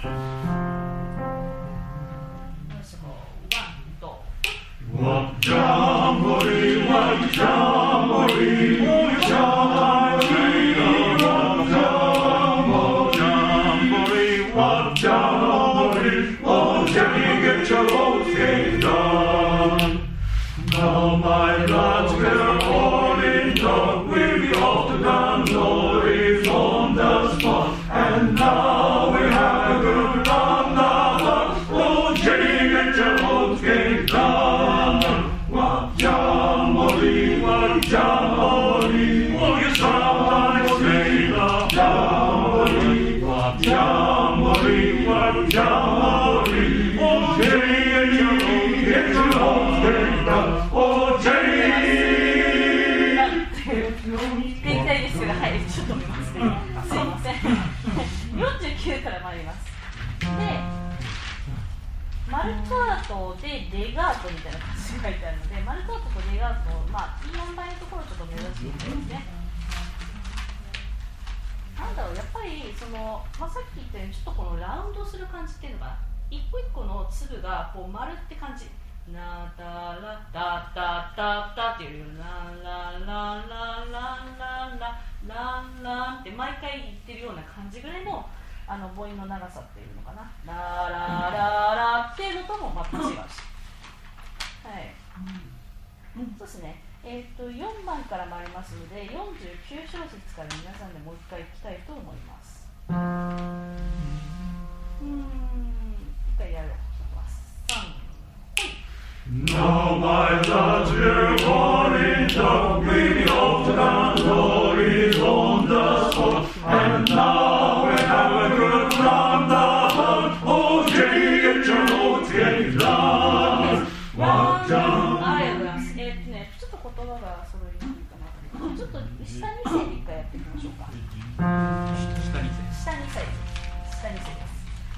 Now my lads, we're all in dock, we'll be off to Dunlore, is on the spot, and now we have a good run now. Oh, Jenny, get your boat game done. What jamboree, oh, you sometimes say the jamboree, what jamboree, oh, Jenny, get your boat game done. Oh, Jenny! 言いたいですけど、はい、ちょっと見ますね。すいません。49から参ります。で、マルカートでレガートみたいな感じが書いてあるので、マルカートとレガート、まあ、いい塩梅のところをちょっと目指していきたいですね。なんだろう、やっぱりその、まあ、さっき言ったように、ちょっとこのラウンドする感じっていうのかな。一個一個の粒がこう丸って感じ。なたらたたたたっていうラララララララララって毎回言ってるような感じぐらいの母音の長さっていうのかな。ララララっていうのともまた違うし、はい、そうですね。4番から参りますので、49小節から皆さんでもう一回いきたいと思います。一回やろう。 Now my lads, we're all in dock, we'll be off to Dunlore, is on the spot, and now we have a good run about. Oh, Jenny, get your boat game done. What done? ありがとうございます。ちょっと言葉が揃いにくいかな。ちょっと下2世で一回やっていきましょうか。下2世です。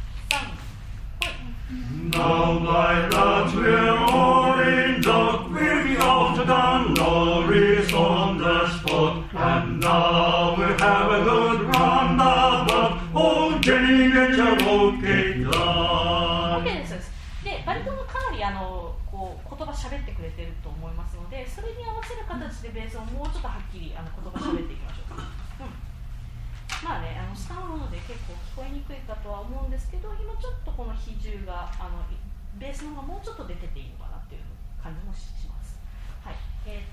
Now my lads, we're all in dock, we'll be off to Dunlore, is on the spot, and now we have a good run about. Oh, Jenny, get your boat game done. OK です。で、バリトンがかなりこう言葉喋ってくれてると思いますので、それに合わせる形でベースをもうちょっとはっきり言葉喋っていきましょうか。まあね、下のもので結構聞こえにくいかとは思うんですけど、今ちょっとこの比重がベースの方がもうちょっと出てていいのかなっていう感じもします。はい。